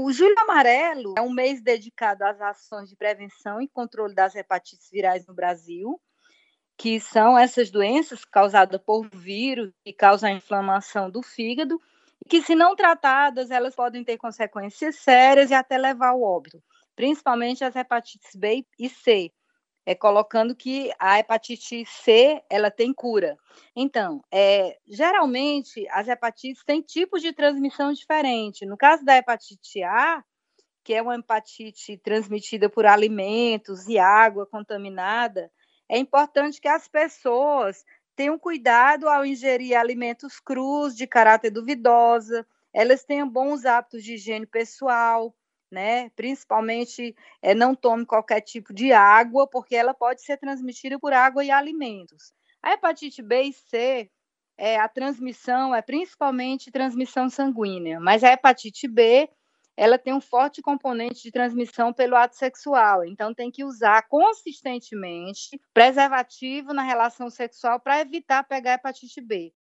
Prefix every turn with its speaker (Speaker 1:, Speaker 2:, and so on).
Speaker 1: O Julho Amarelo é um mês dedicado às ações de prevenção e controle das hepatites virais no Brasil, que são essas doenças causadas por vírus que causam a inflamação do fígado, e que, se não tratadas, elas podem ter consequências sérias e até levar ao óbito, principalmente as hepatites B e C, colocando que a hepatite C ela tem cura. Então, geralmente, as hepatites têm tipos de transmissão diferentes. No caso da hepatite A, que é uma hepatite transmitida por alimentos e água contaminada, é importante que as pessoas tenham cuidado ao ingerir alimentos crus de caráter duvidosa, elas tenham bons hábitos de higiene pessoal, né? Principalmente não tome qualquer tipo de água, porque ela pode ser transmitida por água e alimentos. A hepatite B e C, a transmissão é principalmente transmissão sanguínea, mas a hepatite B ela tem um forte componente de transmissão pelo ato sexual, então tem que usar consistentemente preservativo na relação sexual para evitar pegar hepatite B.